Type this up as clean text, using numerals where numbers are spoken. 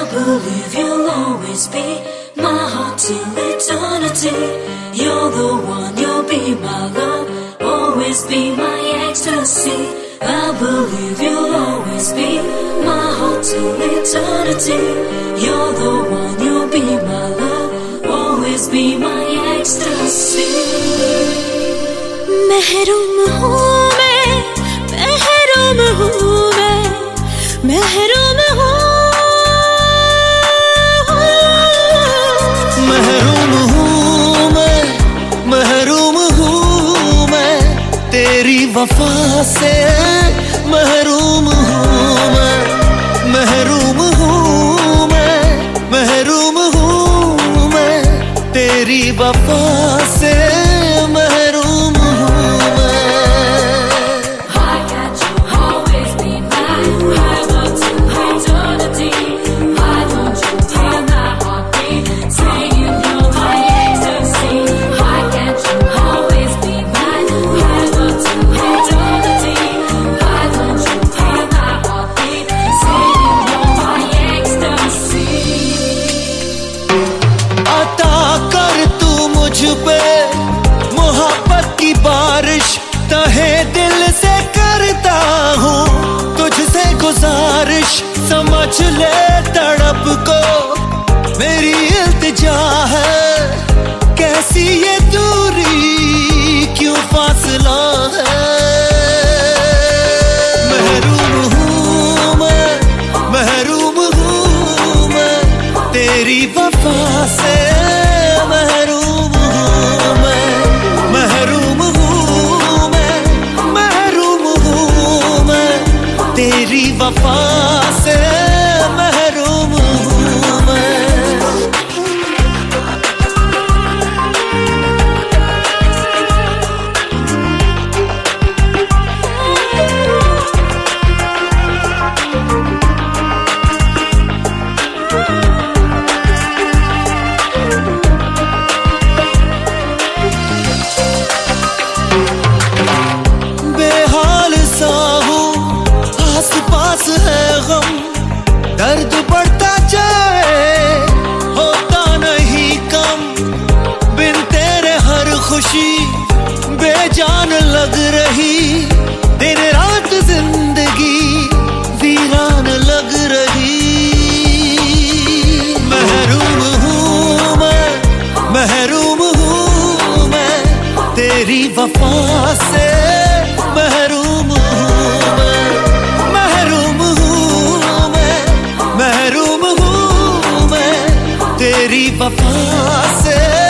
believe you'll always be my heart till eternity. You're the one, you'll be my love, always be my ecstasy. I believe you'll always be my heart till eternity. You're the one, you'll be my love, always be my ecstasy. महरूम हूँ मैं, महरूम हूँ मैं, महरूम हूँ, महरूम हूँ मैं, महरूम हूँ मैं तेरी वफा से, महरूम हूँ मैं, महरूम हूँ मैं, महरूम हूँ मैं तेरी वफा से, महरूम हूँ मैं। I got you, always be mine. I love to eternity. Why don't you hear my heartbeat saying you're my ecstasy? I got you, always be mine. I love to eternity. Why don't you hear my heartbeat saying you're my ecstasy? अता कर तू मुझ पे मोहब्बत की बारिश, तहे दिल से करता हूँ तुझसे गुजारिश, समझ ले तड़प को मेरी इल्तिजा है, कैसी ये दूरी क्यों फासला है। महरूम हूँ मैं, महरूम हूँ मैं तेरी वफा से, महरूम हूँ मैं, महरूम हूँ मैं, महरूम हूँ मैं तेरी वफा से, महरूम हूँ मैं। बेहाल सा हूँ, आस पास है गम, दर्द बढ़ता जाए होता नहीं कम, बिन तेरे हर खुशी बेजान लग रही, दिन रात जिंदगी वीरान लग रही। महरूम हूँ मैं, महरूम हूँ मैं तेरी वफा से, महरूम हूँ मैं, महरूम हूँ मैं, महरूम हूँ मैं तेरी वफा से।